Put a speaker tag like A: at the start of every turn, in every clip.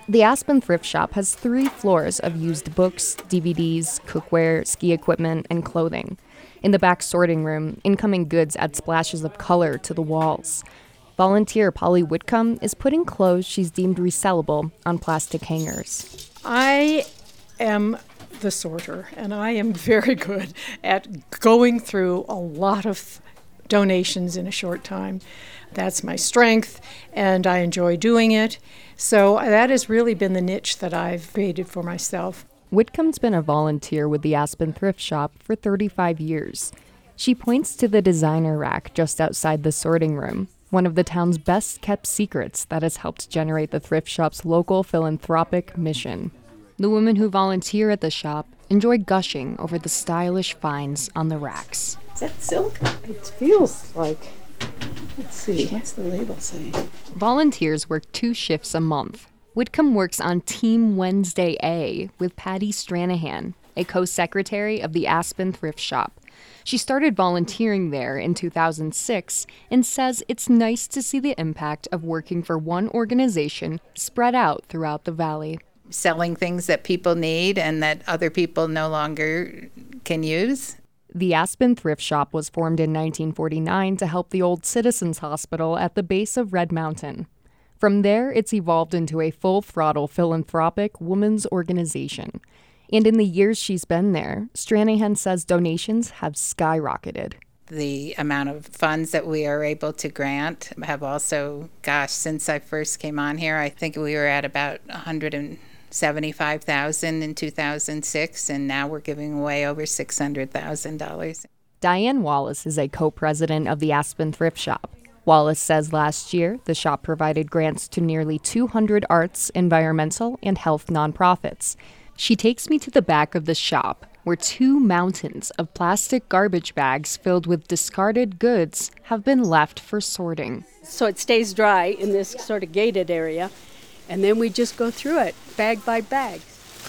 A: The Aspen Thrift Shop has 3 floors of used books, DVDs, cookware, ski equipment, and clothing. In the back sorting room, incoming goods add splashes of color to the walls. Volunteer Polly Whitcomb is putting clothes she's deemed resellable on plastic hangers.
B: I am the sorter, and I am very good at going through a lot of donations in a short time. That's my strength, and I enjoy doing it. So that has really been the niche that I've created for myself.
A: Whitcomb's been a volunteer with the Aspen Thrift Shop for 35 years. She points to the designer rack just outside the sorting room, one of the town's best-kept secrets that has helped generate the thrift shop's local philanthropic mission. The women who volunteer at the shop enjoy gushing over the stylish finds on the racks.
B: Is that silk? It feels like... Let's see, what's the label say?
A: Volunteers work 2 shifts a month. Whitcomb works on Team Wednesday A with Patty Stranahan, a co-secretary of the Aspen Thrift Shop. She started volunteering there in 2006 and says it's nice to see the impact of working for one organization spread out throughout the valley.
C: Selling things that people need and that other people no longer can use.
A: The Aspen Thrift Shop was formed in 1949 to help the old Citizens Hospital at the base of Red Mountain. From there, it's evolved into a full-throttle philanthropic women's organization. And in the years she's been there, Stranahan says donations have skyrocketed.
C: The amount of funds that we are able to grant have also, since I first came on here, I think we were at about $175,000 in 2006, and now we're giving away over $600,000.
A: Diane Wallace is a co-president of the Aspen Thrift Shop. Wallace says last year, the shop provided grants to nearly 200 arts, environmental, and health nonprofits. She takes me to the back of the shop, where 2 mountains of plastic garbage bags filled with discarded goods have been left for sorting.
D: So it stays dry in this sort of gated area, and then we just go through it, bag by bag.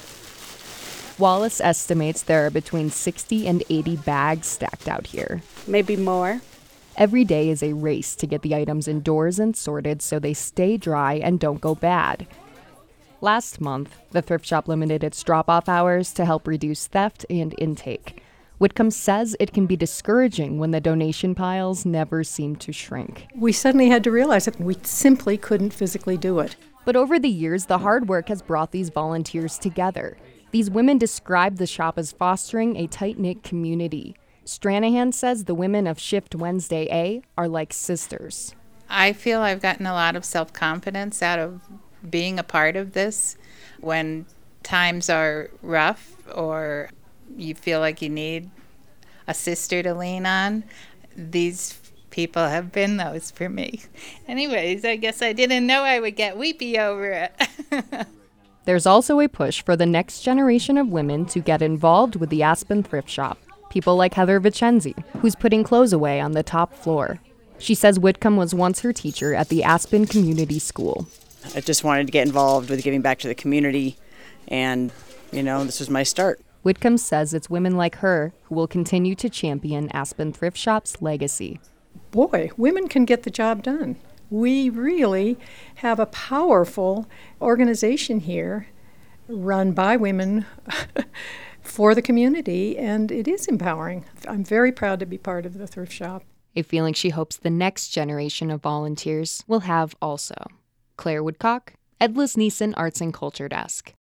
A: Wallace estimates there are between 60 and 80 bags stacked out here.
D: Maybe more.
A: Every day is a race to get the items indoors and sorted so they stay dry and don't go bad. Last month, the thrift shop limited its drop-off hours to help reduce theft and intake. Whitcomb says it can be discouraging when the donation piles never seem to shrink.
B: We suddenly had to realize that we simply couldn't physically do it.
A: But over the years, the hard work has brought these volunteers together. These women describe the shop as fostering a tight-knit community. Stranahan says the women of Shift Wednesday A are like sisters.
C: I feel I've gotten a lot of self-confidence out of being a part of this. When times are rough or you feel like you need a sister to lean on, these people have been those for me. Anyways, I guess I didn't know I would get weepy over it.
A: There's also a push for the next generation of women to get involved with the Aspen Thrift Shop. People like Heather Vicenzi, who's putting clothes away on the top floor. She says Whitcomb was once her teacher at the Aspen Community School.
E: I just wanted to get involved with giving back to the community, and, this was my start.
A: Whitcomb says it's women like her who will continue to champion Aspen Thrift Shop's legacy.
B: Boy, women can get the job done. We really have a powerful organization here run by women for the community, and it is empowering. I'm very proud to be part of the thrift shop.
A: A feeling she hopes the next generation of volunteers will have also. Claire Woodcock, Edlis Neeson Arts and Culture Desk.